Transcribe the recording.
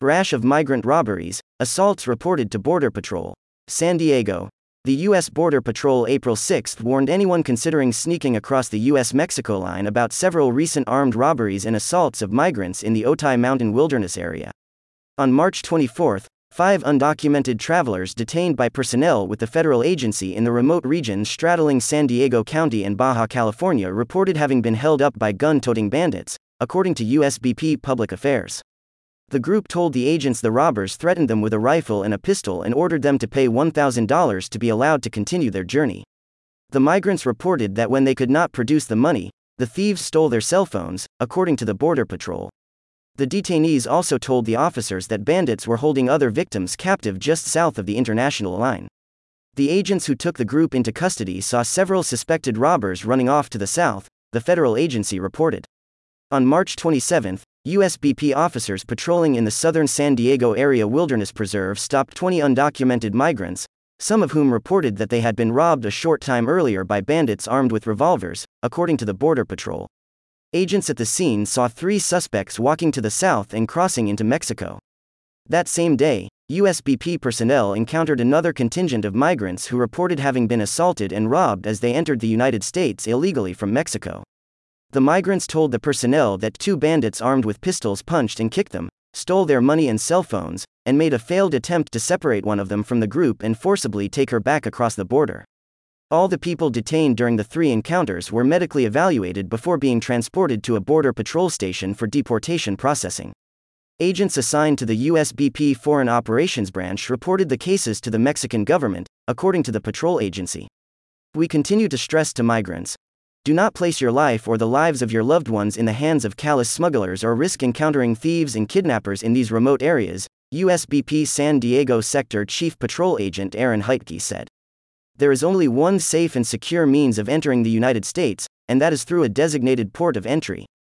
Rash of migrant robberies, assaults reported to Border Patrol. San Diego. The U.S. Border Patrol April 6 warned anyone considering sneaking across the U.S.-Mexico line about several recent armed robberies and assaults of migrants in the Otay Mountain Wilderness area. On March 24, 5 undocumented travelers detained by personnel with the federal agency in the remote region straddling San Diego County and Baja California reported having been held up by gun-toting bandits, according to USBP Public Affairs. The group told the agents the robbers threatened them with a rifle and a pistol and ordered them to pay $1,000 to be allowed to continue their journey. The migrants reported that when they could not produce the money, the thieves stole their cell phones, according to the Border Patrol. The detainees also told the officers that bandits were holding other victims captive just south of the international line. The agents who took the group into custody saw several suspected robbers running off to the south, the federal agency reported. On March 27, USBP officers patrolling in the southern San Diego Area Wilderness Preserve stopped 20 undocumented migrants, some of whom reported that they had been robbed a short time earlier by bandits armed with revolvers, according to the Border Patrol. Agents at the scene saw 3 suspects walking to the south and crossing into Mexico. That same day, USBP personnel encountered another contingent of migrants who reported having been assaulted and robbed as they entered the United States illegally from Mexico. The migrants told the personnel that 2 bandits armed with pistols punched and kicked them, stole their money and cell phones, and made a failed attempt to separate one of them from the group and forcibly take her back across the border. All the people detained during the 3 encounters were medically evaluated before being transported to a Border Patrol station for deportation processing. Agents assigned to the USBP Foreign Operations Branch reported the cases to the Mexican government, according to the patrol agency. We continue to stress to migrants: do not place your life or the lives of your loved ones in the hands of callous smugglers or risk encountering thieves and kidnappers in these remote areas, USBP San Diego Sector Chief Patrol Agent Aaron Heitke said. There is only one safe and secure means of entering the United States, and that is through a designated port of entry.